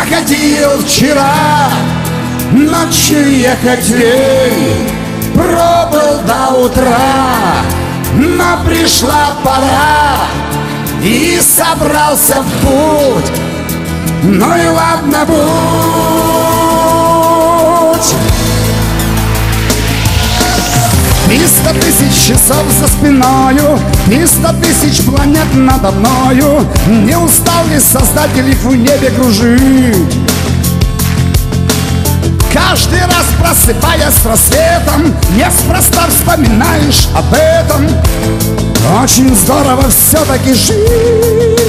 Заходил вчера, ночью ехать лень, пробыл до утра, но пришла пора, и собрался в путь. Ну и ладно, будь. И 100 тысяч часов за спиною, и 100 тысяч планет надо мною. Не устал ли Создатель их в небе кружить? Каждый раз, просыпаясь с рассветом, неспроста вспоминаешь об этом. Очень здорово все-таки жить.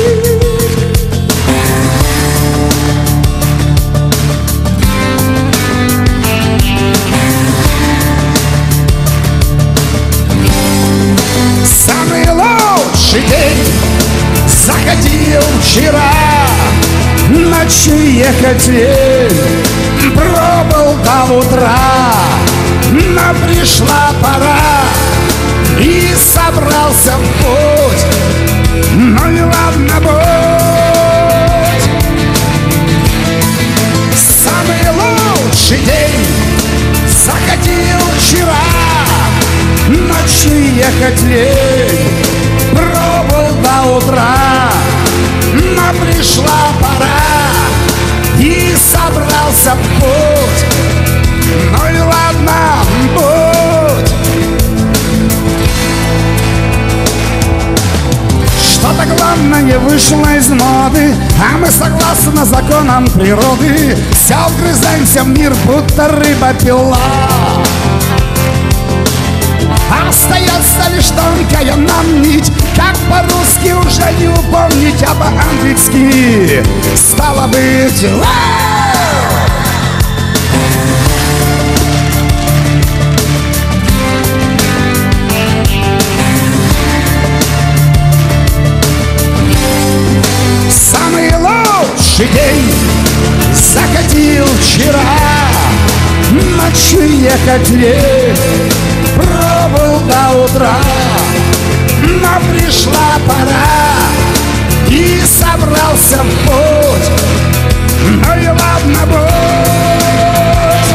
Самый лучший день заходил вчера, ночью ехать лень, пробыл до утра, но пришла пора, и собрался в путь. Ну и ладно, будь. Самый лучший день заходил вчера, ночью ехать лень, пробыл до утра, но пришла пора, и собрался в путь. Ну и ладно, будь. Что-то главное не вышло из моды, а мы согласно законам природы все вгрызаемся в мир, будто рыба-пила. Остается лишь тонкая нам нить, как по-русски уже не упомнить, а по-английски стало быть. Самый лучший день заходил вчера, ночью ехать лень, пробыл до утра, но пришла пора, и собрался в путь. Ну и ладно, будь.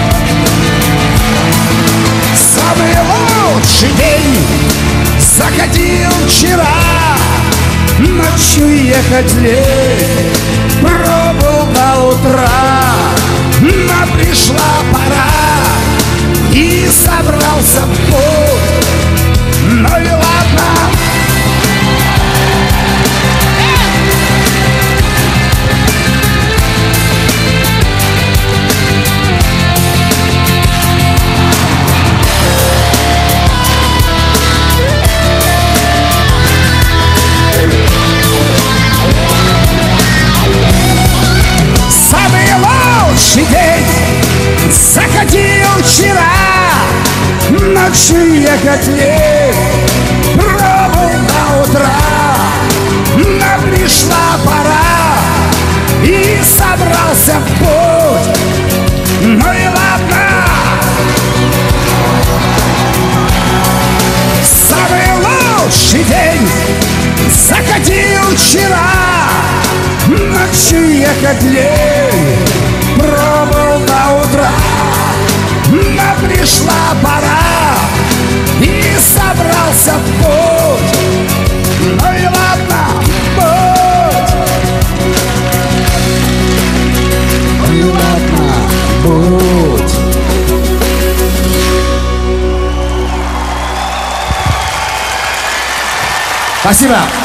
Самый лучший день заходил вчера, ночью ехать лень, пробыл до утра, но пришла пора, и собрался в путь. Ну и ладно. Самый лучший день заходил вчера, ночью ехать лень, пробыл до утра, но пришла пора, и собрался в путь. Ну и ладно. Самый лучший день заходил вчера, ночью ехать лень, пробыл до утра, но пришла пора, и собрался в путь. Ну и ладно, будь. Ну и ладно, будь. Спасибо.